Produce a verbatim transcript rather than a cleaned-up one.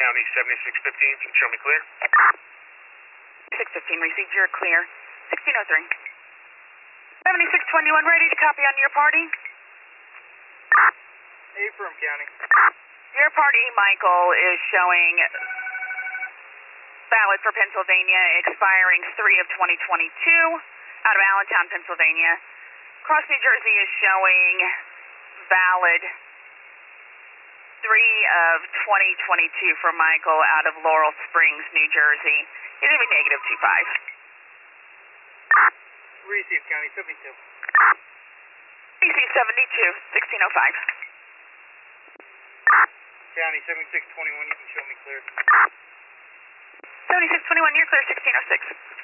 County seventy-six fifteen, can you show me clear? six fifteen, received, you're clear. sixteen oh three. seventy-six twenty-one, ready to copy on your party? Affirm County. Your party, Michael, is showing valid for Pennsylvania, expiring three of twenty twenty-two, out of Allentown, Pennsylvania. Cross New Jersey is showing valid three of twenty twenty-two for Michael, out of Laurel Springs, New Jersey. It's going to be negative two five. Receive County seventy-two. Receive seventy-two, sixteen oh five. County seventy-six twenty-one, you can show me clear. seventy-six twenty-one, you're clear, sixteen oh six.